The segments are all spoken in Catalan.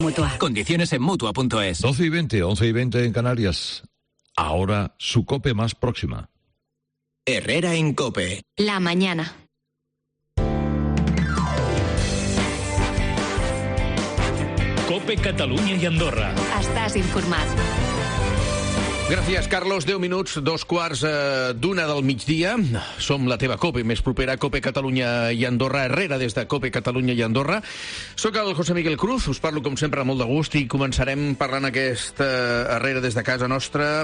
Mutua. Condiciones en Mutua.es. 12:20, 11:20 en Canarias. Ahora su COPE más próxima. Herrera en COPE. La mañana. COPE Catalunya i Andorra. Estàs informat. Gràcies, Carlos. 10 minuts, 2:15 del migdia. Som la teva COPE més propera, COPE Catalunya i Andorra. Herrera des de COPE Catalunya i Andorra. Soc el José Miguel Cruz, us parlo com sempre amb molt de gust i començarem parlant aquesta Herrera des de casa nostra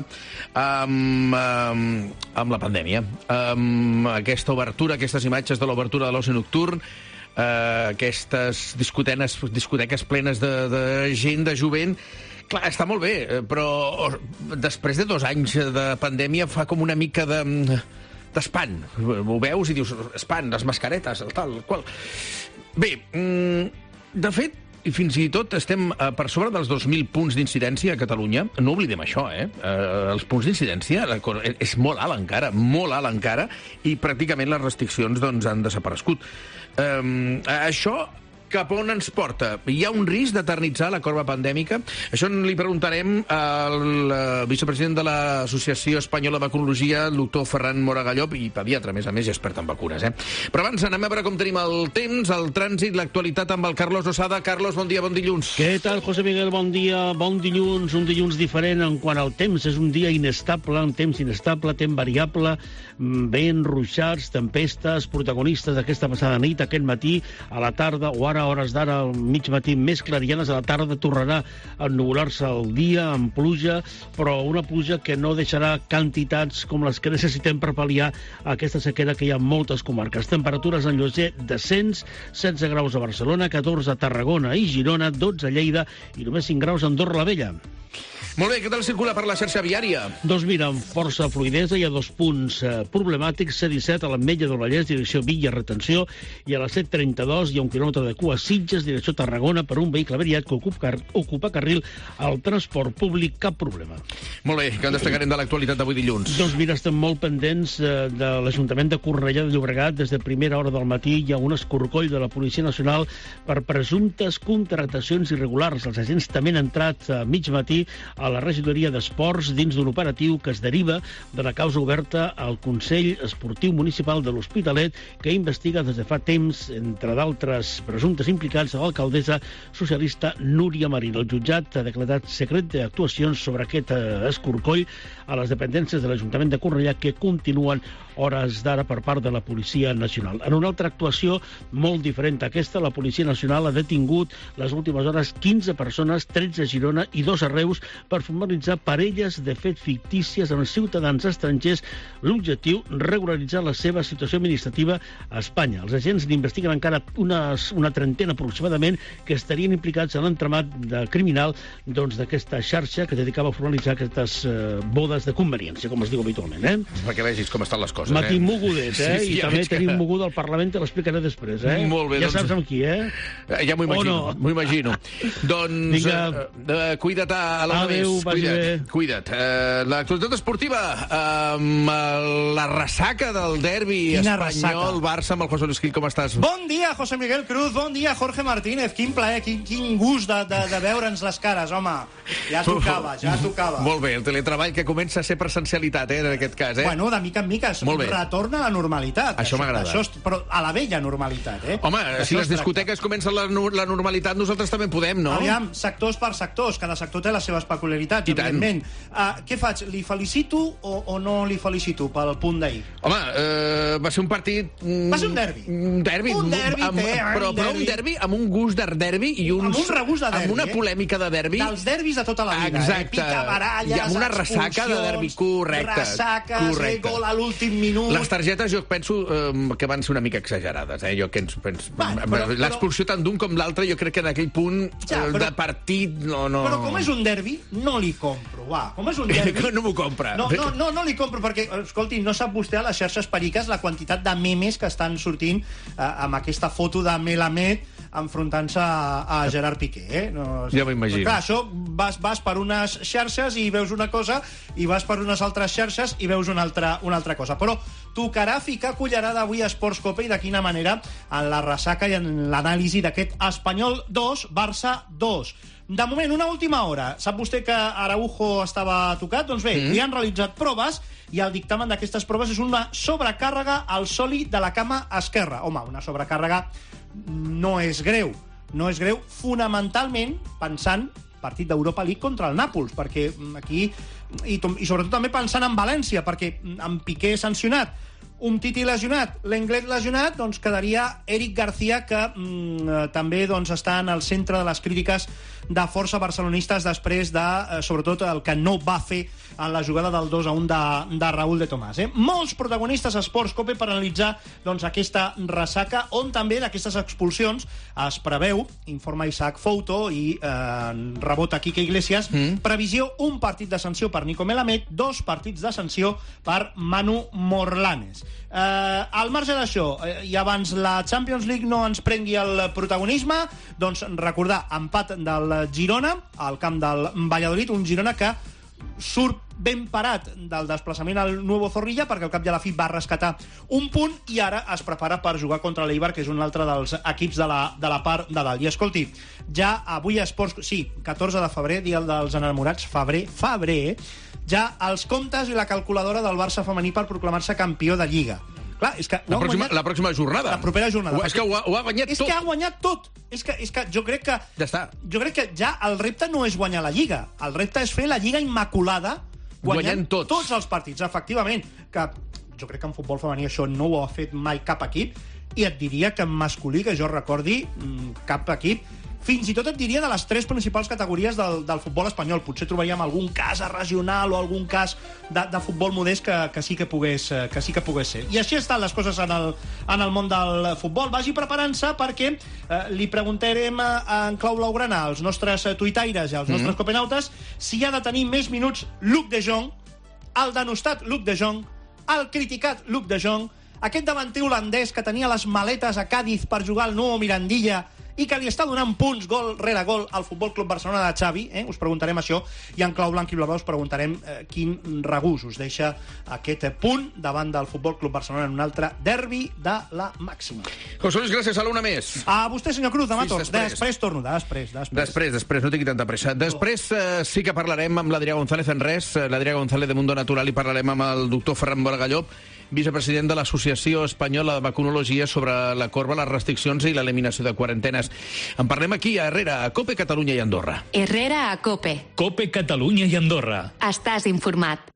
amb la pandèmia. Amb aquesta obertura, aquestes imatges de l'obertura de l'oci nocturn, aquestes discoteques plenes de gent, de jovent. Clar, està molt bé, però després de 2 anys de pandèmia fa com una mica d'espant. Ho veus i dius, espant, les mascaretes, el tal, el qual. Bé, de fet, i fins i tot estem per sobre dels 2.000 punts d'incidència a Catalunya. No oblidem això, els punts d'incidència és molt alt encara, i pràcticament les restriccions han desaparegut. Això cap on ens porta? Hi ha un risc d'eternitzar la corba pandèmica? Això li preguntarem al vicepresident de l'Associació Espanyola de Vaccinologia, el doctor Ferran Moragallop, i pediatre, a més, i expert en vacunes. Però abans anem a veure com tenim el temps, el trànsit, l'actualitat amb el Carlos Osada. Carlos, bon dia, bon dilluns. Què tal, José Miguel? Bon dia, bon dilluns. Un dilluns diferent en quant al temps. És un dia inestable, un temps inestable, temps variable, vent, ruixats, tempestes, protagonistes d'aquesta passada nit, aquest matí, a la tarda o ara, a hores d'ara, al mig matí més clarianes, a la tarda tornarà a ennubular-se el dia amb pluja, però una pluja que no deixarà quantitats com les que necessitem per pal·liar aquesta sequera que hi ha en moltes comarques. Temperatures en llotger descens, 16 graus a Barcelona, 14 a Tarragona i Girona, 12 a Lleida i només 5 graus a Andorra la Vella. Molt bé, què tal circula per la xarxa viària? Doncs mira, amb força fluidesa, hi ha 2 punts problemàtics, C-17 a l'Ametlla del Vallès, direcció Villa Retenció, i a la C-32 hi ha 1 quilòmetre de cua a Sitges, direcció Tarragona, per un vehicle avariat que ocupa carril al transport públic, cap problema. Molt bé, què en destacarem de l'actualitat d'avui dilluns? Doncs mira, estem molt pendents de l'Ajuntament de Cornellà de Llobregat. Des de primera hora del matí hi ha un escorcoll de la Policia Nacional per presumptes contractacions irregulars. Els agents també han entrat a mig matí a la regidoria d'Esports dins d'un operatiu que es deriva de la causa oberta al Consell Esportiu Municipal de l'Hospitalet, que investiga des de fa temps, entre d'altres presumptes implicats, a l'alcaldessa socialista Núria Marín. El jutjat ha declarat secret d'actuacions sobre aquest escorcoll a les dependències de l'Ajuntament de Cornellà, que continuen hores d'ara per part de la Policia Nacional. En una altra actuació molt diferent a aquesta, la Policia Nacional ha detingut les últimes hores 15 persones, 13 a Girona i 2 a Reus, per formalitzar parelles de fet fictícies amb ciutadans estrangers. L'objectiu, regularitzar la seva situació administrativa a Espanya. Els agents n'investiguen encara una trentena aproximadament que estarien implicats en l'entramat criminal d'aquesta xarxa que dedicava a formalitzar aquestes bodes de conveniència, com es diu habitualment. Perquè vegis com estan les coses. Matí mogudet, sí, i també tenim moguda al Parlament, te l'explicaré després. Molt bé, ja saps amb qui, Ja m'ho imagino. Doncs cuida't a la Adéu, vagi bé. Cuida't. L'actualitat esportiva amb la ressaca del derbi espanyol, Barça, amb el José Luis Gil. Com estàs? Bon dia, José Miguel Cruz. Bon dia, Jorge Martínez. Quin plaer, quin gust de veure'ns les cares, home. Ja tocava. Molt bé, el teletreball que comença a ser presencialitat, en aquest cas. Bueno, de mica en mica retorna a la normalitat. Això m'agrada. Però a la vella normalitat, Home, si les discoteques comencen la normalitat, nosaltres també podem, no? Aviam, sectors per sectors. Cada sector té les seves peculiaritats, evidentment. Què faig? Li felicito o no li felicito pel punt d'ahir? Home, va ser un partit... Va ser un derbi. Un derbi, però un derbi amb un gust de derbi i amb un regust de derbi, amb una polèmica de derbi. Dels derbis de tota la vida. Exacte. Picabaralles, i amb una ressaca de derbi, correcte. Ressaques, gol a l'últim minut. Les targetes jo penso que van ser una mica exagerades. Jo penso... L'expulsió tant d'un com l'altre, jo crec que en aquell punt de partit no... Però com és un derbi, no li compro, com és un derbi... No m'ho compra. No li compro, perquè, escolti, no sap vostè a les xarxes periques la quantitat de memes que estan sortint amb aquesta foto de Melamed enfrontant-se a Gerard Piqué, Ja m'imagino. Clar, això vas per unes xarxes i veus una cosa, i vas per unes altres xarxes i veus una altra cosa. Però tocarà ficar cullerada avui a Esports Copa, i de quina manera, en la ressaca i en l'anàlisi d'aquest Espanyol 2, Barça 2. De moment, una última hora. Sap vostè que Araujo estava tocat? Doncs bé, li han realitzat proves i el dictamen d'aquestes proves és una sobrecàrrega al sòlid de la cama esquerra. Home, una sobrecàrrega no és greu. No és greu, fonamentalment pensant partit d'Europa League contra el Nàpols, perquè aquí, i sobretot també pensant en València, perquè amb Piqué sancionat, Umtiti lesionat, l'Englet lesionat, doncs quedaria Eric García, que també doncs, està en el centre de les crítiques de força barcelonistes després de, sobretot, el que no va fer en la jugada del 2-1 de Raúl de Tomàs. Molts protagonistes a Sports Cope per analitzar doncs, aquesta ressaca, on també d'aquestes expulsions es preveu, informa Isaac Fouto i rebota Quique Iglesias, previsió un partit de sanció per Nico Melamed, 2 partits de sanció per Manu Morlanes. Al marge d'això, i abans la Champions League no ens prengui el protagonisme, doncs recordar empat del Girona al camp del Valladolid, un Girona que surt ben parat del desplaçament al Nuevo Zorrilla, perquè al cap i a la fi va rescatar un punt i ara es prepara per jugar contra l'Eibar, que és un altre dels equips de la part de dalt. I escolti, ja avui a Esports... Sí, 14 de febrer, dia dels enamorats, febrer, ja els comptes i la calculadora del Barça femení per proclamar-se campió de Lliga. Clar, és que la pròxima jornada. La propera jornada. És que ho ha guanyat tot. És que ha guanyat tot. És que jo crec que... Ja està. Jo crec que ja el repte no és guanyar la Lliga. El repte és fer la Lliga immaculada guanyant tots els partits, efectivament. Que jo crec que en futbol femení això no ho ha fet mai cap equip, i et diria que en masculí, que jo recordi, cap equip, fins i tot et diria de les 3 principals categories del futbol espanyol. Potser trobaríem algun cas regional o algun cas de futbol modest que sí que pogués ser. I així estan les coses en el món del futbol. Vagi preparant-se perquè li preguntarem en clau blaugrana als nostres tuitaires i als nostres copenautes si ha de tenir més minuts Luc de Jong, el denostat Luc de Jong, el criticat Luc de Jong, aquest davanter holandès que tenia les maletes a Càdiz per jugar al nou Mirandilla i que li està donant punts gol rere gol al Futbol Club Barcelona de Xavi. Us preguntarem això, i en clau blanc i blau us preguntarem quin regús us deixa aquest punt davant del Futbol Club Barcelona en un altre derbi de la màxima. José Luis, gràcies. A l'una més. A vostè, senyor Cruz, demà torno. Després torno. Després, no tingui tanta pressa. Després sí que parlarem amb l'Adrià González en res. L'Adrià González de Mundo Natural, i parlarem amb el doctor Ferran Bargalló, vicepresident de l'Associació Espanyola de Vacunologia, sobre la corba, les restriccions i l'eliminació de quarantenes. En parlem aquí, a Herrera, a COPE, Catalunya i Andorra. Herrera a COPE. COPE, Catalunya i Andorra. Estàs informat.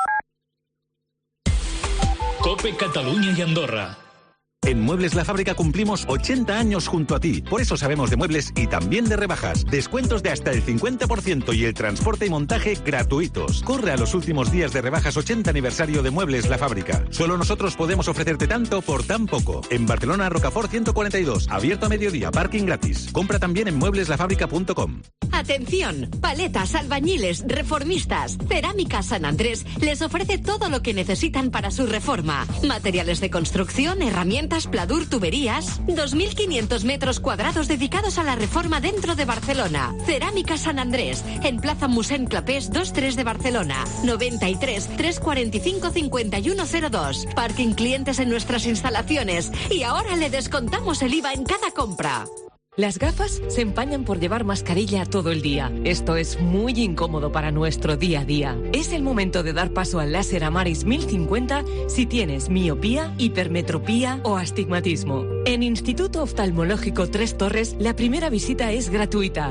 COPE, Catalunya i Andorra. En Muebles La Fábrica cumplimos 80 años junto a ti. Por eso sabemos de muebles y también de rebajas. Descuentos de hasta el 50% y el transporte y montaje gratuitos. Corre a los últimos días de rebajas 80 aniversario de Muebles La Fábrica. Solo nosotros podemos ofrecerte tanto por tan poco. En Barcelona, Rocafort 142. Abierto a mediodía, parking gratis. Compra también en muebleslafábrica.com. Atención, paletas, albañiles, reformistas. Cerámica San Andrés les ofrece todo lo que necesitan para su reforma. Materiales de construcción, herramientas, pladur, tuberías. 2.500 metros cuadrados dedicados a la reforma dentro de Barcelona. Cerámica San Andrés, en Plaza Mossèn Clapés 23 de Barcelona. 93 345 5102. Parking clientes en nuestras instalaciones. Y ahora le descontamos el IVA en cada compra. Las gafas se empañan por llevar mascarilla todo el día. Esto es muy incómodo para nuestro día a día. Es el momento de dar paso al láser Amaris 1050 si tienes miopía, hipermetropía o astigmatismo. En Instituto Oftalmológico Tres Torres, la primera visita es gratuita.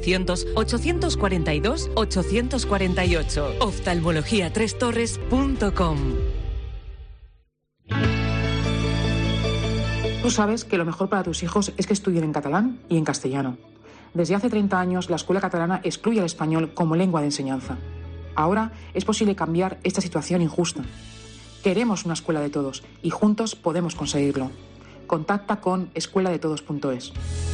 900-842-848. oftalmologiatrestorres.com. Tú sabes que lo mejor para tus hijos es que estudien en catalán y en castellano. Desde hace 30 años, la escuela catalana excluye el español como lengua de enseñanza. Ahora es posible cambiar esta situación injusta. Queremos una escuela de todos y juntos podemos conseguirlo. Contacta con escueladetodos.es.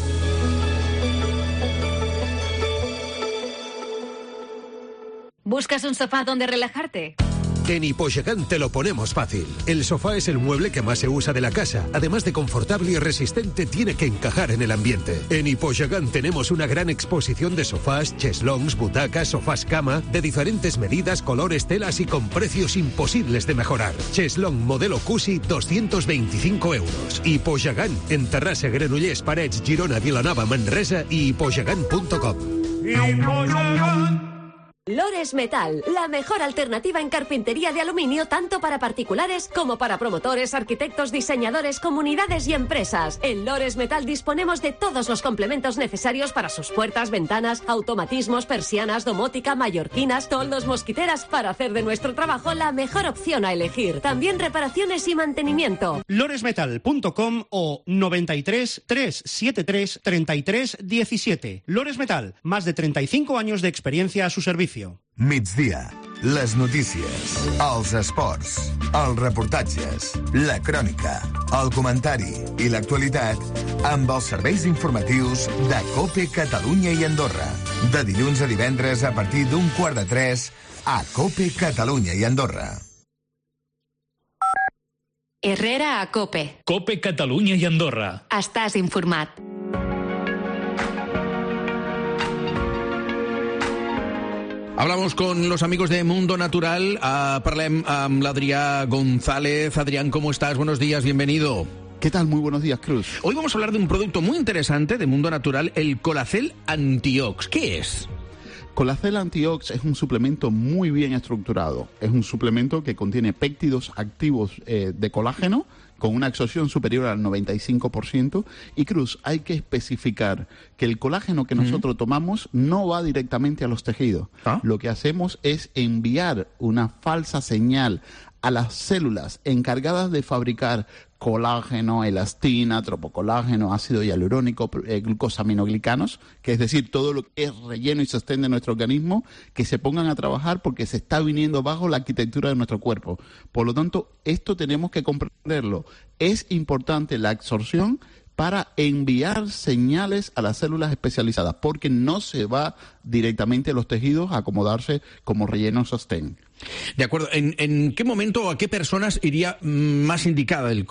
¿Buscas un sofá donde relajarte? En Hipogigant te lo ponemos fácil. El sofá es el mueble que más se usa de la casa. Además de confortable y resistente, tiene que encajar en el ambiente. En Hipogigant tenemos una gran exposición de sofás, cheslongs, butacas, sofás cama, de diferentes medidas, colores, telas y con precios imposibles de mejorar. Cheslong modelo Cusi, 225 euros. Hipogigant, en Terrassa, Granollers, Parets, Girona, Vilanova, Manresa y hipogigant.com. Lores Metal, la mejor alternativa en carpintería de aluminio tanto para particulares como para promotores, arquitectos, diseñadores, comunidades y empresas. En Lores Metal disponemos de todos los complementos necesarios para sus puertas, ventanas, automatismos, persianas, domótica, mallorquinas, toldos, mosquiteras, para hacer de nuestro trabajo la mejor opción a elegir. También reparaciones y mantenimiento. Loresmetal.com o 93 373 33 17. Lores Metal, más de 35 años de experiencia a su servicio. Migdia, les notícies, els esports, els reportatges, la crònica, el comentari i l'actualitat amb els serveis informatius de COPE Catalunya i Andorra. De dilluns a divendres a partir d'14:15 a COPE Catalunya i Andorra. Herrera a COPE. COPE Catalunya i Andorra. Estàs informat. Hablamos con los amigos de Mundo Natural. Parlem amb l'Adrià González. Adrián, ¿cómo estás? Buenos días, bienvenido. ¿Qué tal? Muy buenos días, Cruz. Hoy vamos a hablar de un producto muy interesante de Mundo Natural, el Colacel Antiox. ¿Qué es? Colacel Antiox es un suplemento muy bien estructurado. Es un suplemento que contiene péptidos activos de colágeno con una absorción superior al 95%. Y, Cruz, hay que especificar que el colágeno que nosotros tomamos no va directamente a los tejidos. Lo que hacemos es enviar una falsa señal a las células encargadas de fabricar colágeno, elastina, tropocolágeno, ácido hialurónico, glucosaminoglicanos, que es decir, todo lo que es relleno y sostén de nuestro organismo, que se pongan a trabajar porque se está viniendo bajo la arquitectura de nuestro cuerpo. Por lo tanto, esto tenemos que comprenderlo. Es importante la absorción para enviar señales a las células especializadas, porque no se va directamente a los tejidos a acomodarse como relleno sostén. De acuerdo. ¿En qué momento o a qué personas iría más indicada el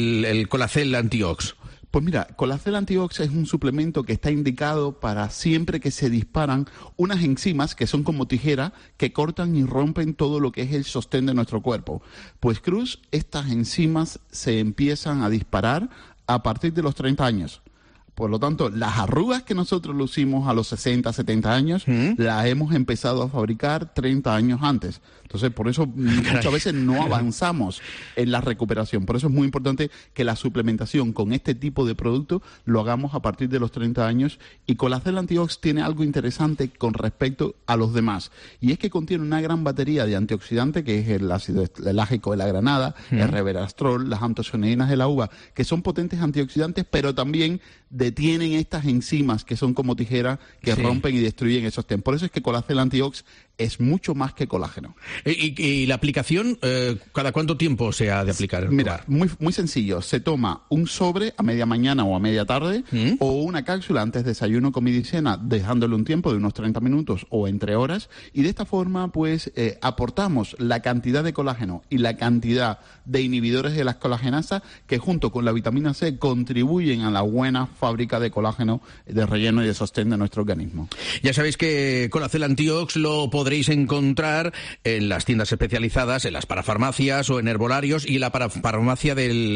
Colacel Antiox? Pues mira, Colacel Antiox es un suplemento que está indicado para siempre que se disparan unas enzimas que son como tijera que cortan y rompen todo lo que es el sostén de nuestro cuerpo. Pues, Cruz, estas enzimas se empiezan a disparar a partir de los 30 años. Por lo tanto, las arrugas que nosotros lucimos a los 60, 70 años, las hemos empezado a fabricar 30 años antes. Entonces, por eso muchas veces no avanzamos en la recuperación. Por eso es muy importante que la suplementación con este tipo de producto lo hagamos a partir de los 30 años. Y Colacel Antiox tiene algo interesante con respecto a los demás. Y es que contiene una gran batería de antioxidantes, que es el ácido elágico de la granada, el resveratrol, las antocianinas de la uva, que son potentes antioxidantes, pero también detienen estas enzimas que son como tijeras que rompen y destruyen esos sostén. Por eso es que Colacel Antiox es mucho más que colágeno. ¿Y la aplicación, cada cuánto tiempo se ha de aplicar? Mira, muy sencillo. Se toma un sobre a media mañana o a media tarde o una cápsula antes de desayuno, comida y cena, dejándole un tiempo de unos 30 minutos o entre horas. Y de esta forma, pues, aportamos la cantidad de colágeno y la cantidad de inhibidores de las colagenasas que junto con la vitamina C contribuyen a la buena fábrica de colágeno, de relleno y de sostén de nuestro organismo. Ya sabéis que Colacel Antiox lo podréis encontrar en las tiendas especializadas, en las parafarmacias o en herbolarios y en la parafarmacia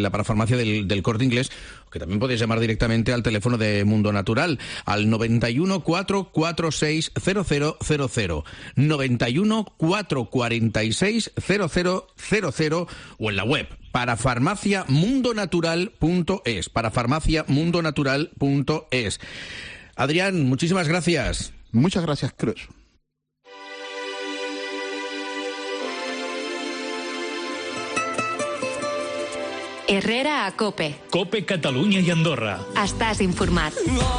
del Corte Inglés, que también podéis llamar directamente al teléfono de Mundo Natural, al 91 446 0000, 91 446 0000 o en la web parafarmaciamundonatural.es, parafarmaciamundonatural.es. Adrián, muchísimas gracias. Muchas gracias, Cruz. Herrera a COPE. COPE Catalunya i Andorra. Estàs informat.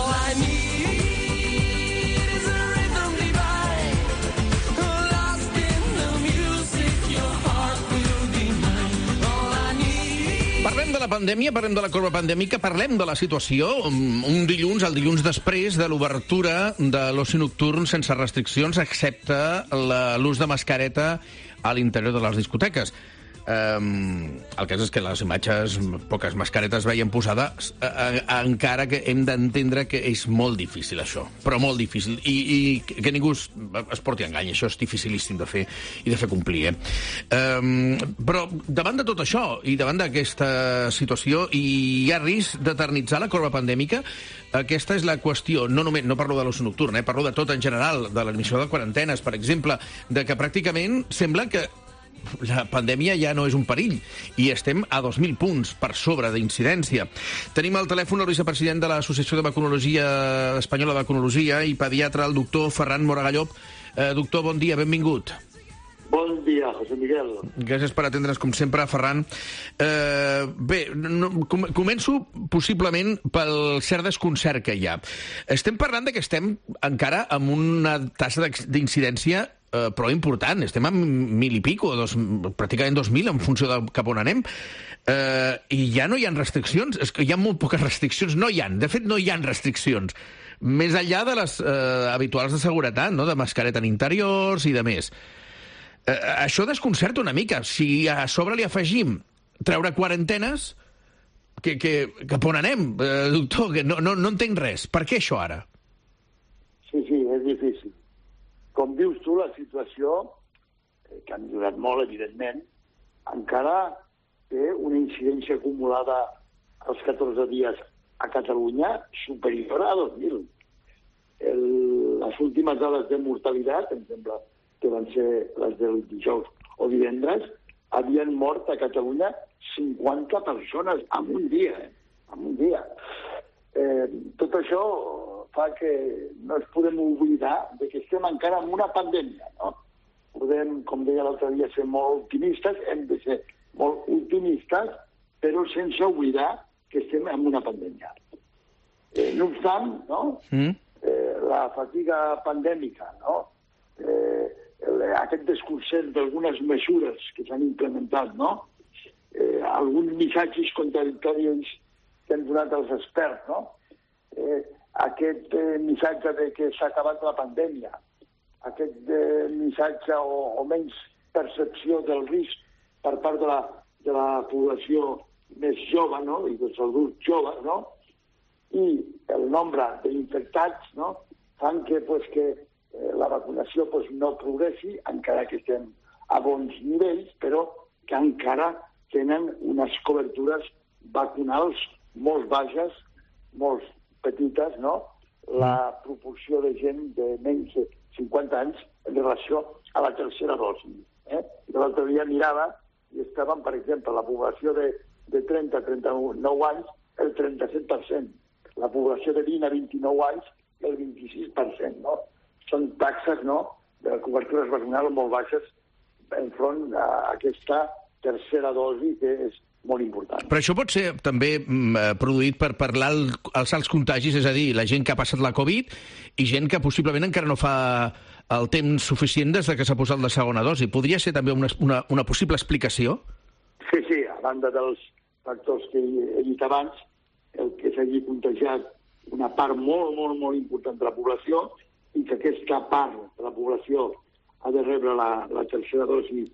Parlem de la pandèmia, parlem de la corba pandèmica, parlem de la situació el dilluns després de l'obertura de l'oci nocturn sense restriccions, excepte l'ús de mascareta a l'interior de les discoteques. El cas és que les imatges, poques mascaretes veien posades, encara que hem d'entendre que és molt difícil, això. Però molt difícil. I que ningú es porti a engany. Això és dificilíssim de fer i de fer complir, Però davant de tot això i davant d'aquesta situació hi ha risc d'eternitzar la corba pandèmica. Aquesta és la qüestió. No parlo de l'oci nocturn, parlo de tot en general, de l'admissió de quarantenes, per exemple, de que pràcticament sembla que la pandèmia ja no és un perill i estem a 2.000 punts per sobre d'incidència. Tenim al telèfon el vicepresident de l'Associació de Vacunologia Espanyola de Vacunologia i pediatre, el doctor Ferran Moragallop. Doctor, bon dia, benvingut. Bon dia, José Miguel. Gràcies per atendre'ns, com sempre, Ferran. Bé, començo possiblement pel cert desconcert que hi ha. Estem parlant que estem encara amb una tassa d'incidència prou important. Estem a 1.000 i pico, pràcticament 2.000, en funció de cap on anem. I ja no hi ha restriccions. És que hi ha molt poques restriccions. De fet, no hi ha restriccions. Més enllà de les habituals de seguretat, no? De mascareta en interiors i de més. Això desconcerta una mica. Si a sobre li afegim treure quarantenes, cap on anem, doctor? No entenc res. Per què això ara? Sí, és difícil. Com dius tu, la situació, que ha millorat molt, evidentment, encara té una incidència acumulada als 14 dies a Catalunya superior a 2.000. Les últimes dades de mortalitat, em sembla que van ser les del dijous o divendres, havien mort a Catalunya 50 persones en un dia. En un dia. Tot això fa que no ens podem oblidar de que estem encara en una pandèmia, no? Podem, com deia l'altre dia, ser molt optimistes, hem de ser molt optimistes, però sense oblidar que estem en una pandèmia. No obstant, no? La fatiga pandèmica, no? Aquest desconcert d'algunes mesures que s'han implementat, no? Alguns missatges contradictoris que han donat els experts, no? Aquest missatge de que s'ha acabat la pandèmia, aquest missatge o menys percepció del risc per part de la població més jove, no? I dels adults joves, no? I el nombre d'infectats, no? Fan que la vacunació no progressi, encara que estem a bons nivells, però que encara tenen unes cobertures vacunals molt baixes, molt petites, no? La proporció de gent de menys de 50 anys en relació a la tercera dosi. L'altre dia mirava i estaven, per exemple, la població de 30 a 39 anys, el 37%. La població de 20 a 29 anys, el 26%, no? Són taxes, no?, de cobertures vacunals molt baixes enfront a aquesta tercera dosi, que és molt important. Però això pot ser també produït per parlar els alts contagis, és a dir, la gent que ha passat la Covid i gent que possiblement encara no fa el temps suficient des que s'ha posat la segona dosi. Podria ser també una possible explicació? Sí, a banda dels factors que he dit abans, el que s'hagi contagiat una part molt, molt, molt important de la població i que aquesta part de la població ha de rebre la tercera dosi,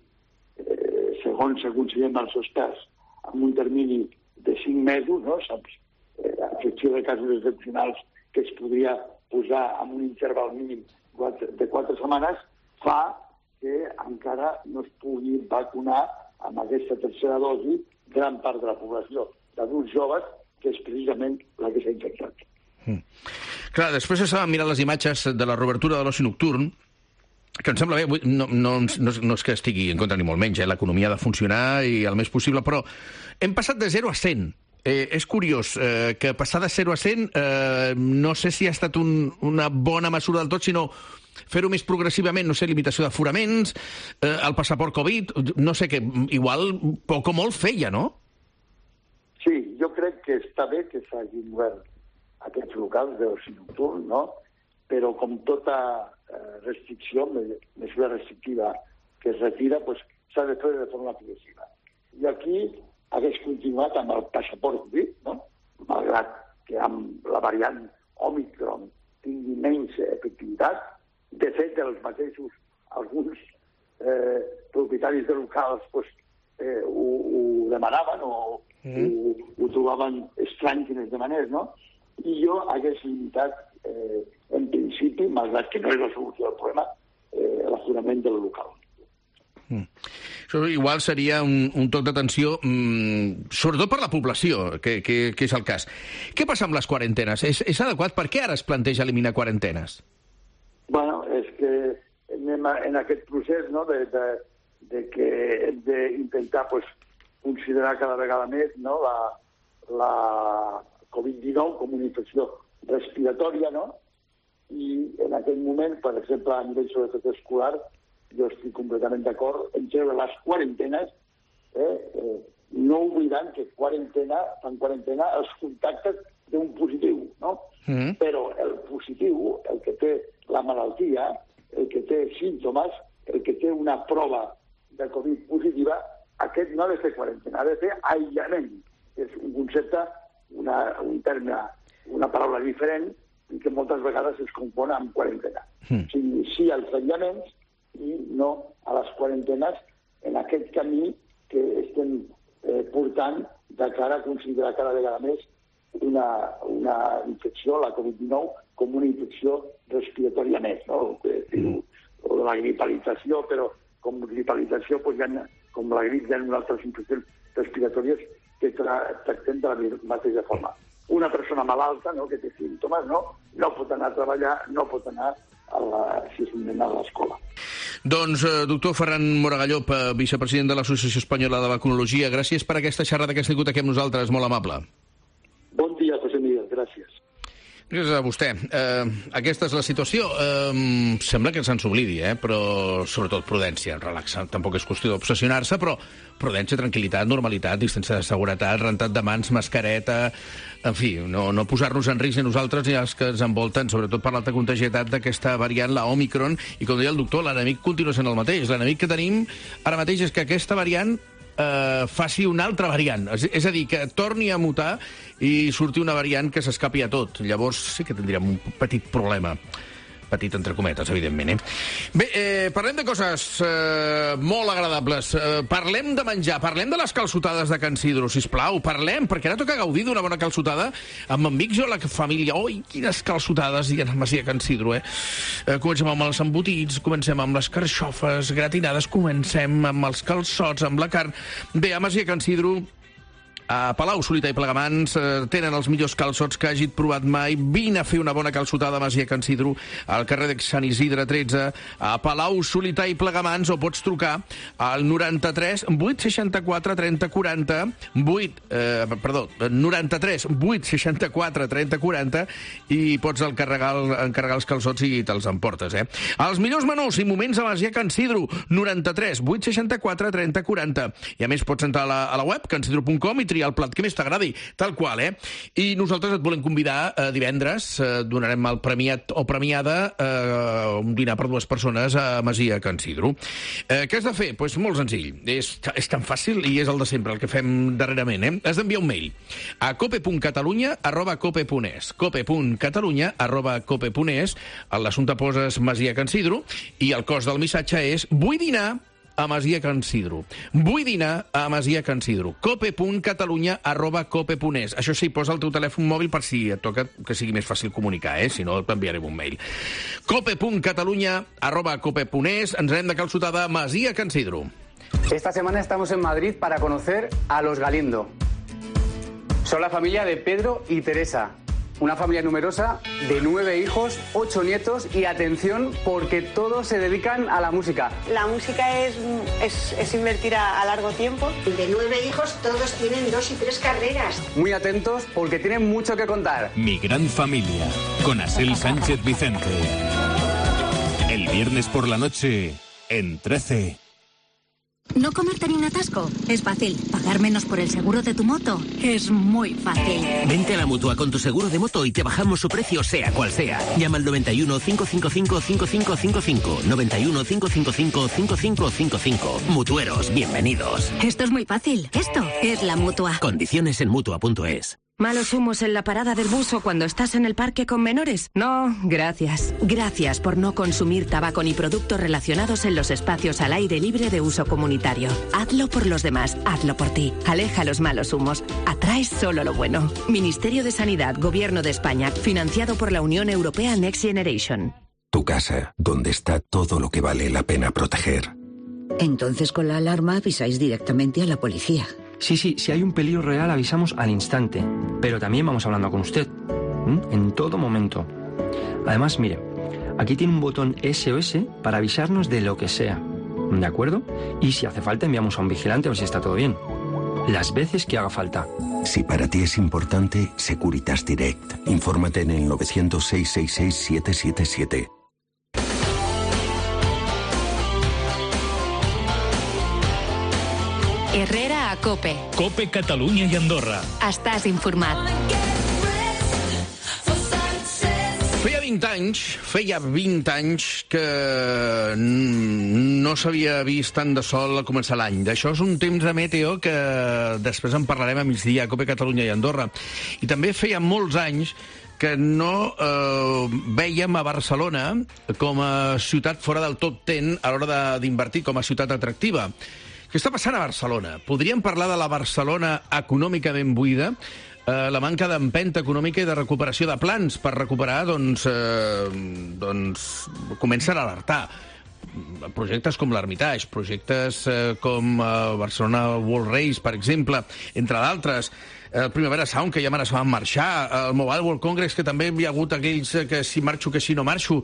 segons s'aconsellen els experts, en un termini de 5 mesos, no? Saps? A excepció de casos excepcionals que es podria posar en un interval mínim de 4 setmanes, fa que encara no es pugui vacunar amb aquesta tercera dosi gran part de la població d'adults joves, que és precisament la que s'ha infectat. Clar, després estàvem mirant les imatges de la reobertura de l'oci nocturn, que em sembla bé, no és que estigui en contra ni molt menys, l'economia ha de funcionar i el més possible, però hem passat de 0 a 100. És curiós que passar de 0 a 100 no sé si ha estat una bona mesura del tot, sinó fer-ho més progressivament, no sé, limitació d'aforaments, el passaport Covid, no sé què, igual poc o molt feia, no? Sí, jo crec que està bé que s'hagin obert aquests locals d'oci nocturn, no? Però com tota restricció, mesura restrictiva que es retira, s'ha de fer de forma progressiva. I aquí hagués continuat amb el passaport Covid, no? Malgrat que amb la variant Omicron tingui menys efectivitat. De fet, els mateixos, alguns propietaris de locals ho demanaven o ho trobaven estrany que no es demanés, no? I jo hagués limitat, en principi, malgrat que no és la solució del problema, l'aforament del local. Això igual seria un toc d'atenció, sobretot per la població, que és el cas. Què passa amb les quarantenes? És adequat? Per què ara es planteja eliminar quarantenes? Bueno, és que anem en aquest procés, no?, de que hem d'intentar considerar cada vegada més, no?, la Covid-19 com una infecció respiratòria, no? I en aquest moment, per exemple, a nivell sobretot escolar, jo estic completament d'acord en treure les quarantenes, no oblidant que fan quarantena els contactes d'un positiu, no? Però el positiu, el que té la malaltia, el que té símptomes, el que té una prova de Covid positiva, aquest no ha de fer quarantena, ha de fer aïllament. És un concepte, un terme, una paraula diferent, i que moltes vegades es confon amb quarantena. Sí als aïllaments i no a les quarantenes en aquest camí que estem portant de cara a considerar cada vegada més una infecció, la Covid-19, com una infecció respiratòria més, no? O de la gripalització, però com gripalització, com la grip, hi ha altres infeccions respiratòries que tractem de la mateixa forma. Una persona malalta, no?, que té símptomes, no pot anar a treballar, no pot anar a l'escola. Doncs, doctor Ferran Moragallop, vicepresident de l'Associació Espanyola de Vacunologia, gràcies per aquesta xerrada que has tingut aquí amb nosaltres, molt amable. Bon dia, José Miguel, gràcies. Gràcies a vostè. Aquesta és la situació. Sembla que se'ns oblidi, però sobretot prudència, relaxar. Tampoc és qüestió d'obsessionar-se, però prudència, tranquil·litat, normalitat, distància de seguretat, rentat de mans, mascareta... En fi, no posar-nos en risc a nosaltres i als que ens envolten, sobretot per l'alta contagietat d'aquesta variant, la Omicron, i com deia el doctor, l'enemic continua sent el mateix. L'enemic que tenim ara mateix és que aquesta variant faci una altra variant. És a dir, que torni a mutar i surti una variant que s'escapi a tot. Llavors sí que tindríem un petit problema. Petit entre cometes, evidentment. Bé, parlem de coses molt agradables. Parlem de menjar, parlem de les calçotades de Can Sidro, sisplau, parlem, perquè ara toca gaudir d'una bona calçotada amb amics o la família. Oi, quines calçotades hi ha a Masia Can Sidro, Comencem amb els embotits, comencem amb les carxofes gratinades, comencem amb els calçots, amb la carn. Bé, a Masia Can Sidro, a Palau, Solità i Plegamans, tenen els millors calçots que hagit provat mai. Vine a fer una bona calçotada a Masia Can Sidro, al carrer de Sant Isidre 13, a Palau, Solità i Plegamans, o pots trucar al 93 864 30 40, 93 864 30 40, i pots encarregar els calçots i te'ls emportes, Els millors menús i moments a Masia Can Sidro, 93 864 30 40. I a més pots entrar a la web, cansidro.com, i triar el plat que més t'agradi, tal qual, I nosaltres et volem convidar divendres, donarem el premiat o premiada un dinar per 2 persones a Masia Can Sidro. Què has de fer? Doncs molt senzill. És tan fàcil i és el de sempre, el que fem darrerament, Has d'enviar un mail a cope.catalunya@cope.es, cope.catalunya@cope.es. A l'assumpte poses Masia Can Sidro i el cost del missatge és: vull dinar a Masia Can Sidro. Vull dinar a Masia Can Sidro. cope.catalunya@cope.es. Això sí, posa el teu telèfon mòbil per si et toca que sigui més fàcil comunicar, Si no, t'enviarem un mail. cope.catalunya@cope.es. Ens anem de calçotada a Masia Can Sidro. Esta semana estamos en Madrid para conocer a los Galindo. Son la familia de Pedro y Teresa. Una familia numerosa de 9 hijos, 8 nietos y atención porque todos se dedican a la música. La música es invertir a largo tiempo. De 9 hijos todos tienen 2 y 3 carreras. Muy atentos porque tienen mucho que contar. Mi gran familia, con Asel Sánchez Vicente. El viernes por la noche, en 13. ¿No comerte ni un atasco? Es fácil. ¿Pagar menos por el seguro de tu moto? Es muy fácil. Vente a la Mutua con tu seguro de moto y te bajamos su precio sea cual sea. Llama al 91 555 5555. 91 555 5555. Mutueros, bienvenidos. Esto es muy fácil. Esto es la Mutua. Condiciones en Mutua.es. ¿Malos humos en la parada del bus o cuando estás en el parque con menores? No, gracias. Gracias por no consumir tabaco ni productos relacionados en los espacios al aire libre de uso comunitario. Hazlo por los demás, hazlo por ti. Aleja los malos humos. Atrae solo lo bueno. Ministerio de Sanidad, Gobierno de España, financiado por la Unión Europea Next Generation. Tu casa, donde está todo lo que vale la pena proteger. Entonces con la alarma avisáis directamente a la policía. Sí, si hay un peligro real avisamos al instante, pero también vamos hablando con usted, en todo momento. Además, mire, aquí tiene un botón SOS para avisarnos de lo que sea, ¿de acuerdo? Y si hace falta enviamos a un vigilante a ver si está todo bien. Las veces que haga falta. Si para ti es importante, Securitas Direct. Infórmate en el 900-666-777. Herrera a COPE. COPE Catalunya i Andorra. Estàs informat. Feia 20 anys que no s'havia vist tant de sol al començar l'any. D'això és un temps de meteo que després en parlarem a migdia a COPE Catalunya i Andorra. I també feia molts anys que no vèiem a Barcelona com a ciutat fora del top 10 a l'hora d'invertir com a ciutat atractiva. Què està passant a Barcelona? Podríem parlar de la Barcelona econòmicament buida, la manca d'empenta econòmica i de recuperació de plans per recuperar, doncs comencen a alertar. Projectes com l'Hermitage, projectes com Barcelona World Race, per exemple, entre d'altres. El Primavera Sound, que ja amenaçaven marxar, el Mobile World Congress, que també hi ha hagut aquells que si marxo, que si no marxo,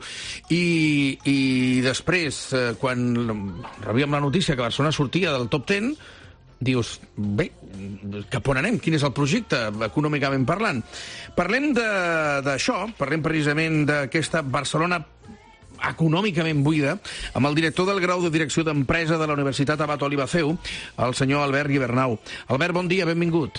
i després, quan rebíem la notícia que Barcelona sortia del top 10, dius, bé, cap on anem? Quin és el projecte, econòmicament parlant? Parlem d'això, parlem precisament d'aquesta Barcelona econòmicament buida, amb el director del grau de Direcció d'Empresa de la Universitat Abat Olivaceu, el senyor Albert Guibernau. Albert, bon dia, benvingut.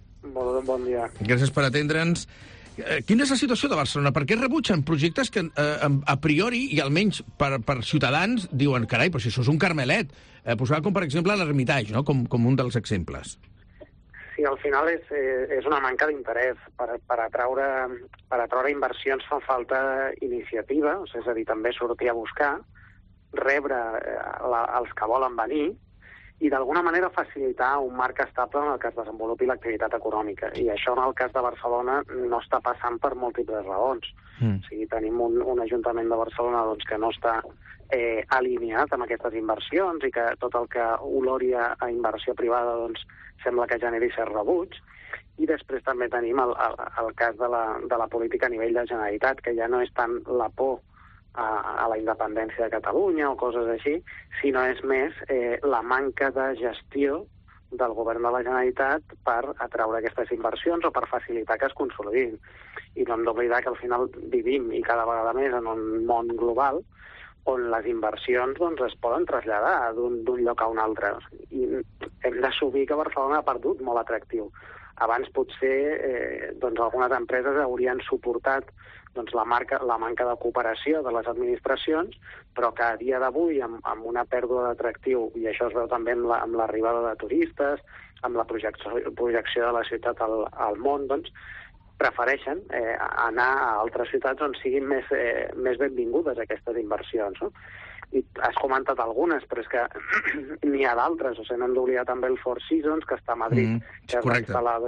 Bon dia. Gràcies per atendre'ns. Quina és la situació de Barcelona? Per què rebutgen projectes que a priori, i almenys per ciutadans, diuen, carai, però si això és un carmelet? Posava com, per exemple, l'Hermitage, no? com un dels exemples. Sí, al final és una manca d'interès. Per atraure inversions fa falta iniciativa, és a dir, també sortir a buscar, rebre els que volen venir, i d'alguna manera facilitar un marc estable en el que es desenvolupi l'activitat econòmica. I això en el cas de Barcelona no està passant per múltiples raons. O sigui, tenim un Ajuntament de Barcelona doncs, que no està alineat amb aquestes inversions i que tot el que olori a inversió privada doncs, sembla que generi cert rebuig. I després també tenim el cas de la política a nivell de Generalitat, que ja no és tant la por a la independència de Catalunya o coses així, sinó és més la manca de gestió del govern de la Generalitat per atraure aquestes inversions o per facilitar que es consolidin. I no hem d'oblidar que al final vivim, i cada vegada més, en un món global on les inversions doncs, es poden traslladar d'un lloc a un altre. I hem d'assumir que Barcelona ha perdut molt atractiu. Abans potser doncs, algunes empreses haurien suportat doncs, la manca de cooperació de les administracions, però que a dia d'avui, amb una pèrdua d'atractiu, i això es veu també amb l'arribada de turistes, amb la projecció de la ciutat al món, doncs, prefereixen anar a altres ciutats on siguin més benvingudes aquestes inversions. No? I has comentat algunes, però és que n'hi ha d'altres. O sigui, no hem d'oblidar també el Four Seasons, que està a Madrid, que es va instal·lar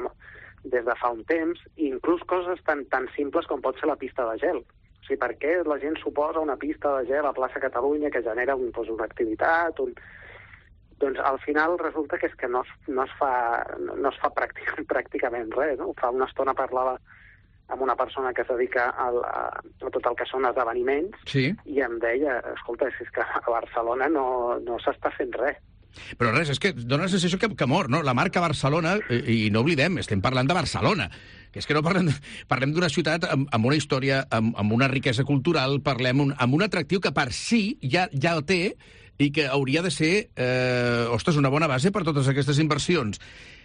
des de fa un temps, i inclús coses tan simples com pot ser la pista de gel. O sigui, per què la gent suposa una pista de gel a Plaça Catalunya que genera una activitat? Doncs al final resulta que és que no es fa pràcticament res. No? Fa una estona parlava amb una persona que es dedica a tot el que són esdeveniments, sí. I em deia, escolta, és que a Barcelona no s'està fent res. Però res, és que dona la sensació que mor, no? La marca Barcelona, i no oblidem, estem parlant de Barcelona, que és que no parlem d'una ciutat amb una història, amb una riquesa cultural, parlem amb un atractiu que per si ja el té i que hauria de ser, una bona base per totes aquestes inversions.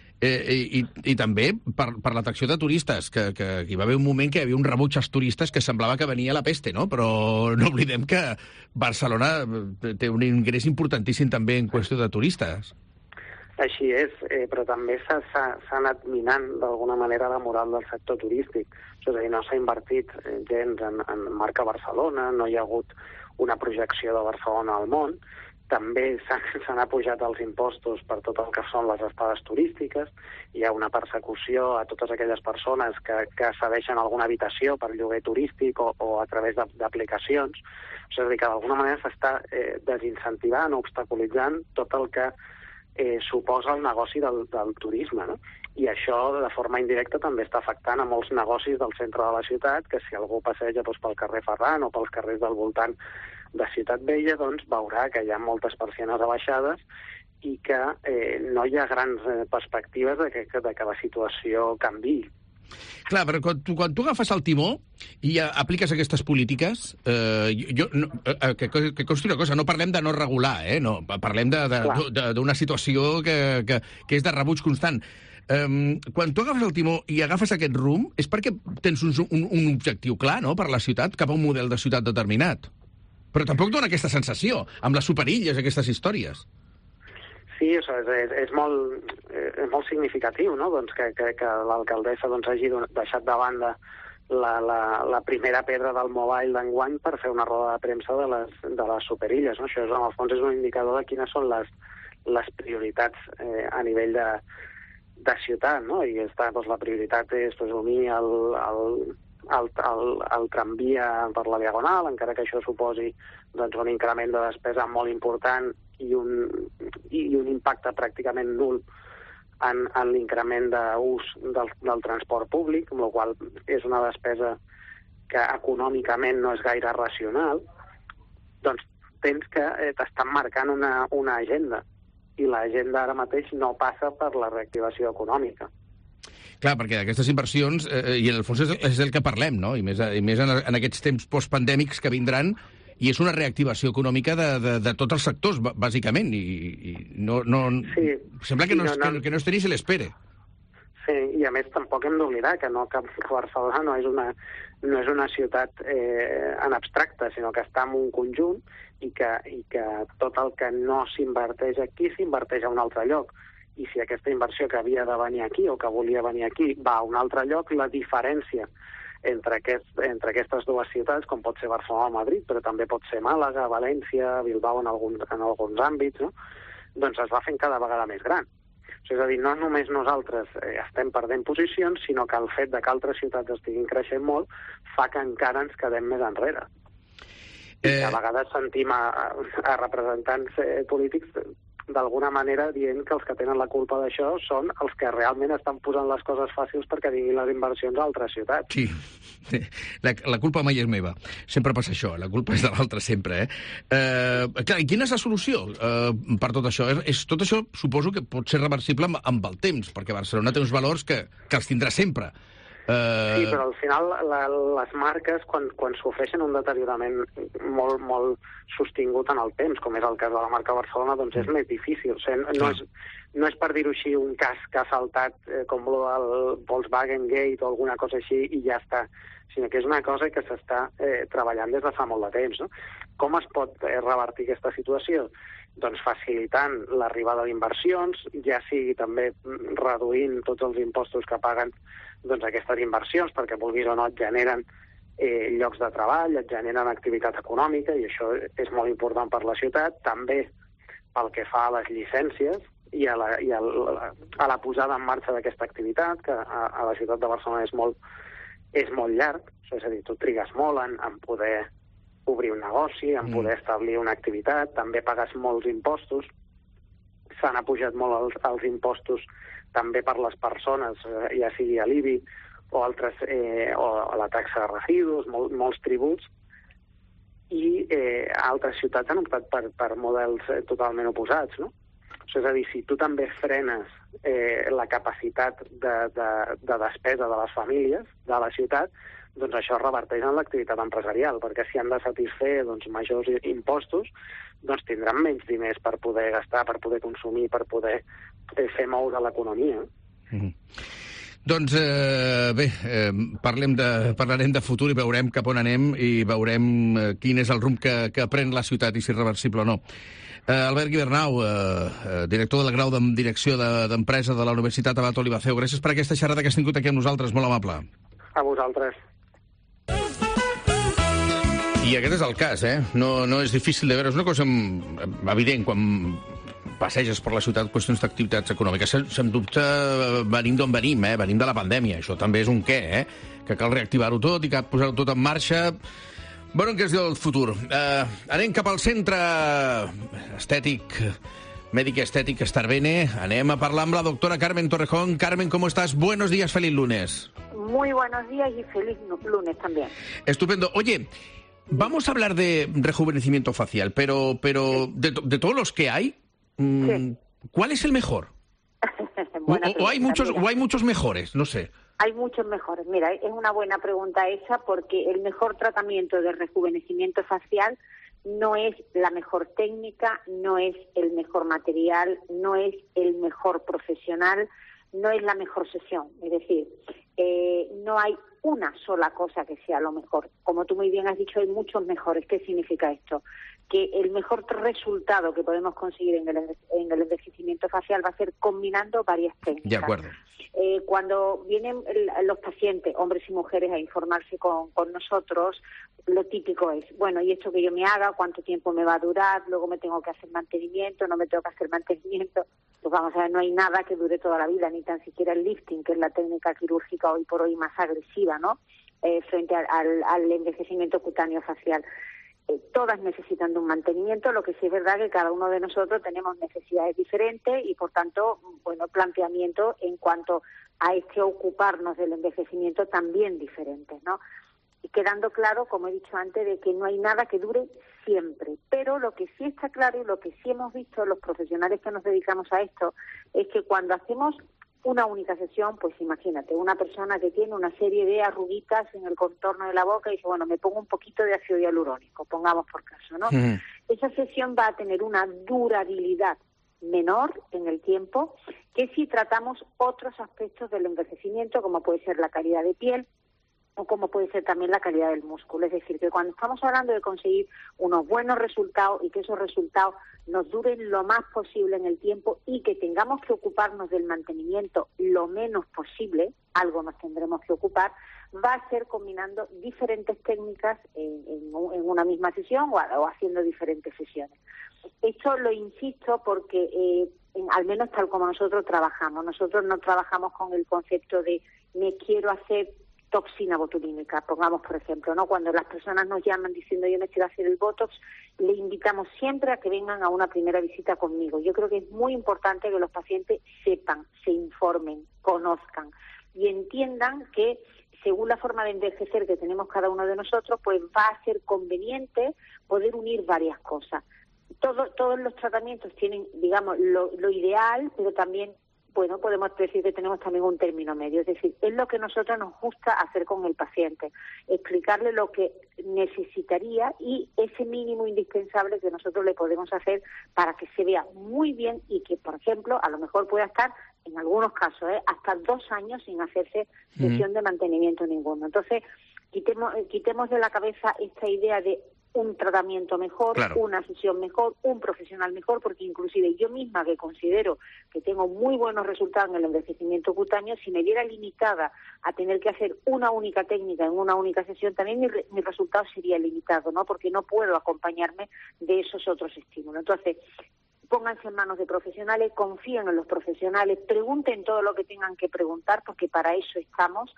I també per l'atracció de turistes, que hi va haver un moment que hi havia un rebuig als turistes que semblava que venia la peste, no? Però no oblidem que Barcelona té un ingrés importantíssim també en qüestió de turistes. Així és, però també s'ha anat minant d'alguna manera la moral del sector turístic. És a dir, no s'ha invertit gens en marca Barcelona, no hi ha hagut una projecció de Barcelona al món, també s'han apujat els impostos per tot el que són les estades turístiques, hi ha una persecució a totes aquelles persones que cedeixen alguna habitació per lloguer turístic o a través d'aplicacions. És a dir, que d'alguna manera s'està desincentivant o obstaculitzant tot el que suposa el negoci del turisme, no? I això, de forma indirecta, també està afectant a molts negocis del centre de la ciutat, que si algú passeja pel carrer Ferran o pels carrers del voltant de Ciutat Vella, doncs veurà que hi ha moltes persianes abaixades i que no hi ha grans perspectives de que la situació canviï. Clar, però quan tu agafes el timó i apliques aquestes polítiques, que consti una cosa, no parlem de no regular, no, parlem d'una situació que és de rebuig constant. Quan tu agafes el timó i agafes aquest rumb, és perquè tens un objectiu clar, no?, per la ciutat, cap a un model de ciutat determinat. Però tampoc dona aquesta sensació, amb les superilles, aquestes històries. Sí, és molt significatiu, no?, doncs que l'alcaldessa hagi deixat de banda la primera pedra del Mobile d'enguany per fer una roda de premsa de les superilles, no? Això, en el fons, és un indicador de quines són les prioritats a nivell de ciutat, no? I la prioritat és unir el tramvia per la Diagonal, encara que això suposi un increment de despesa molt important i un impacte pràcticament nul en l'increment d'ús del transport públic, amb la qual és una despesa que econòmicament no és gaire racional, doncs tens que t'estan marcant una agenda, i l'agenda ara mateix no passa per la reactivació econòmica. Clar, perquè aquestes inversions, i en el fons és el que parlem, no? I més en aquests temps postpandèmics que vindran, i és una reactivació econòmica de tots els sectors, bàsicament, i no... Sí, sembla que no es té ni se l'espere. Sí, i a més tampoc hem d'oblidar que Barcelona no és una ciutat en abstracte, sinó que està en un conjunt i que tot el que no s'inverteix aquí s'inverteix a un altre lloc. I si aquesta inversió que havia de venir aquí o que volia venir aquí va a un altre lloc, la diferència entre aquestes dues ciutats, com pot ser Barcelona o Madrid, però també pot ser Màlaga, València, Bilbao en alguns àmbits, no? Doncs es va fent cada vegada més gran. És a dir, no només nosaltres estem perdent posicions, sinó que el fet de que altres ciutats estiguin creixent molt fa que encara ens quedem més enrere. I a vegades sentim a representants polítics d'alguna manera dient que els que tenen la culpa d'això són els que realment estan posant les coses fàcils perquè vinguin les inversions a altres ciutats. Sí, la culpa mai és meva. Sempre passa això, la culpa és de l'altre sempre, Clar, i quina és la solució per tot això? Tot això suposo que pot ser reversible amb el temps, perquè Barcelona té uns valors que els tindrà sempre. Sí, però al final les marques, quan sofreixen un deteriorament molt, molt sostingut en el temps, com és el cas de la marca Barcelona, doncs és més difícil. O sigui, no és per dir-ho així un cas que ha saltat com el Volkswagen Gate o alguna cosa així i ja està, sinó que és una cosa que s'està treballant des de fa molt de temps, no? Com es pot revertir aquesta situació? Doncs facilitant l'arribada d'inversions, ja sigui també reduint tots els impostos que paguen aquestes inversions, perquè vulguis o no et generen llocs de treball, et generen activitat econòmica, i això és molt important per la ciutat, també pel que fa a les llicències i a la posada en marxa d'aquesta activitat, que a la ciutat de Barcelona és molt llarg, és a dir, tu trigues molt en poder obrir un negoci, en poder establir una activitat, també pagues molts impostos, s'han apujat molt els impostos també per les persones, ja sigui a l'IBI o altres, o a la taxa de residus, molts tributs, i altres ciutats han optat per models totalment oposats, no? És a dir, si tu també frenes la capacitat de despesa de les famílies de la ciutat, doncs això reverteix en l'activitat empresarial, perquè si han de satisfer majors impostos, doncs tindran menys diners per poder gastar, per poder consumir, per poder fer moure l'economia. Doncs bé, parlarem de futur i veurem cap on anem i veurem quin és el rumb que pren la ciutat i si és reversible o no. Albert Guibernau, director del grau de Direcció d'Empresa de la Universitat Abat Olivaceu, gràcies per aquesta xerrada que has tingut aquí amb nosaltres, molt amable. A vosaltres. I aquest és el cas, No és difícil de veure, és una cosa evident quan passeges per la ciutat qüestions d'activitats econòmiques. Sens dubte venim d'on venim, venim de la pandèmia, això també és un què, que cal reactivar-ho tot i cal posar-ho tot en marxa. Bueno, què es diu el futur? Anem cap al centre estètic, mèdic estètic Starbene. Anem a parlar amb la doctora Carmen Torrejón. Carmen, ¿cómo estás? Buenos días, feliz lunes. Muy buenos días y feliz lunes también. Estupendo. Oye, vamos a hablar de rejuvenecimiento facial, pero de todos los que hay, ¿cuál es el mejor? O hay muchos mejores, no sé. Hay muchos mejores. Mira, es una buena pregunta esa porque el mejor tratamiento de rejuvenecimiento facial no es la mejor técnica, no es el mejor material, no es el mejor profesional, no es la mejor sesión. Es decir, no hay una sola cosa que sea lo mejor. Como tú muy bien has dicho, hay muchos mejores. ¿Qué significa esto? Que el mejor resultado que podemos conseguir en el envejecimiento facial va a ser combinando varias técnicas. De acuerdo. Cuando vienen los pacientes, hombres y mujeres, a informarse con nosotros, lo típico es, bueno, ¿y esto que yo me haga? ¿Cuánto tiempo me va a durar? Luego me tengo que hacer mantenimiento, no me tengo que hacer mantenimiento. Pues vamos a ver, no hay nada que dure toda la vida, ni tan siquiera el lifting, que es la técnica quirúrgica hoy por hoy más agresiva, ¿no? Frente al envejecimiento cutáneo facial. Todas necesitan de un mantenimiento, lo que sí es verdad que cada uno de nosotros tenemos necesidades diferentes y, por tanto, bueno, planteamiento en cuanto a ocuparnos del envejecimiento también diferentes, ¿no? Y quedando claro, como he dicho antes, de que no hay nada que dure siempre. Pero lo que sí está claro y lo que sí hemos visto los profesionales que nos dedicamos a esto es que cuando hacemos una única sesión, pues imagínate, una persona que tiene una serie de arruguitas en el contorno de la boca y dice, bueno, me pongo un poquito de ácido hialurónico, pongamos por caso, ¿no? Esa sesión va a tener una durabilidad menor en el tiempo que si tratamos otros aspectos del envejecimiento, como puede ser la calidad de piel, o como puede ser también la calidad del músculo. Es decir, que cuando estamos hablando de conseguir unos buenos resultados y que esos resultados nos duren lo más posible en el tiempo y que tengamos que ocuparnos del mantenimiento lo menos posible, algo nos tendremos que ocupar, va a ser combinando diferentes técnicas en una misma sesión o haciendo diferentes sesiones. Esto lo insisto porque, al menos tal como nosotros trabajamos, nosotros no trabajamos con el concepto de me quiero hacer toxina botulínica, pongamos por ejemplo, ¿no? Cuando las personas nos llaman diciendo yo me quiero hacer el Botox, le invitamos siempre a que vengan a una primera visita conmigo. Yo creo que es muy importante que los pacientes sepan, se informen, conozcan y entiendan que según la forma de envejecer que tenemos cada uno de nosotros, pues va a ser conveniente poder unir varias cosas. Todos los tratamientos tienen, digamos, lo ideal, pero también bueno, podemos decir que tenemos también un término medio, es decir, es lo que a nosotros nos gusta hacer con el paciente, explicarle lo que necesitaría y ese mínimo indispensable que nosotros le podemos hacer para que se vea muy bien y que, por ejemplo, a lo mejor pueda estar, en algunos casos, hasta 2 años sin hacerse sesión de mantenimiento ninguno. Entonces, quitemos de la cabeza esta idea de un tratamiento mejor, claro, una sesión mejor, un profesional mejor, porque inclusive yo misma que considero que tengo muy buenos resultados en el envejecimiento cutáneo, si me viera limitada a tener que hacer una única técnica en una única sesión, también mi resultado sería limitado, ¿no? Porque no puedo acompañarme de esos otros estímulos. Entonces, pónganse en manos de profesionales, confíen en los profesionales, pregunten todo lo que tengan que preguntar, porque para eso estamos,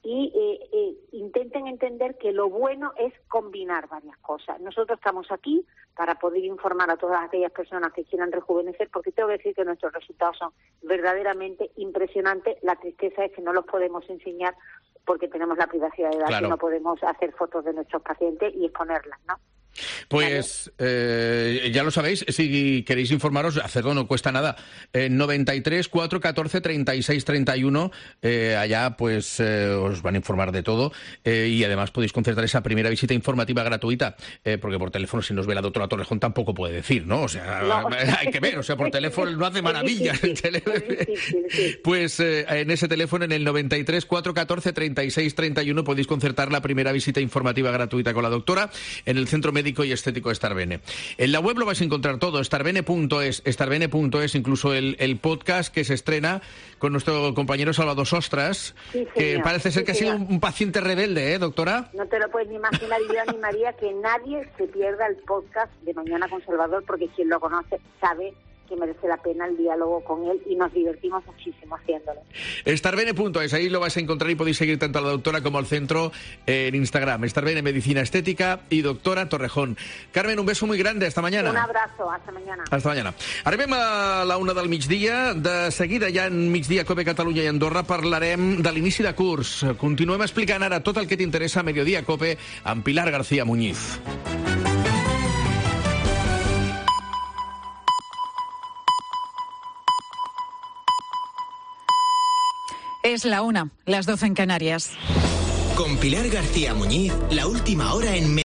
y intenten entender que lo bueno es combinar varias cosas. Nosotros estamos aquí para poder informar a todas aquellas personas que quieran rejuvenecer, porque tengo que decir que nuestros resultados son verdaderamente impresionantes. La tristeza es que no los podemos enseñar porque tenemos la privacidad de edad, claro, y no podemos hacer fotos de nuestros pacientes y exponerlas, ¿no? Pues ya lo sabéis, si queréis informaros, hacerlo no cuesta nada. 93 414 36 31, allá pues os van a informar de todo y además podéis concertar esa primera visita informativa gratuita, porque por teléfono, si nos ve la doctora Torrejón, tampoco puede decir, ¿no? O sea, no. Hay que ver, o sea, por teléfono no hace maravillas. Pues en ese teléfono, en el 93 414 36 31, podéis concertar la primera visita informativa gratuita con la doctora en el Centro Médico y Estético Starbene. En la web lo vais a encontrar todo, starbene.es, incluso el podcast que se estrena con nuestro compañero Salvador Sostras, que parece ser que ha sido un paciente rebelde, doctora? No te lo puedes ni imaginar, y yo animaría que nadie se pierda el podcast de Mañana con Salvador, porque quien lo conoce sabe que merece la pena el diálogo con él y nos divertimos muchísimo haciéndolo. Starbene.es, ahí lo vais a encontrar y podéis seguir tanto a la doctora como al centro en Instagram. Starbene Medicina Estética y doctora Torrejón. Carmen, un beso muy grande, hasta mañana. Un abrazo, hasta mañana. Hasta mañana. Arribem a la 1 del migdia. De seguida, ja en Migdia Cope Catalunya i Andorra, parlarem de l'inici de curs. Continuem explicant ara tot el que t'interessa a Mediodía Cope amb Pilar García Muñiz. Es la 1, las 12 en Canarias. Con Pilar García Muñiz, la última hora en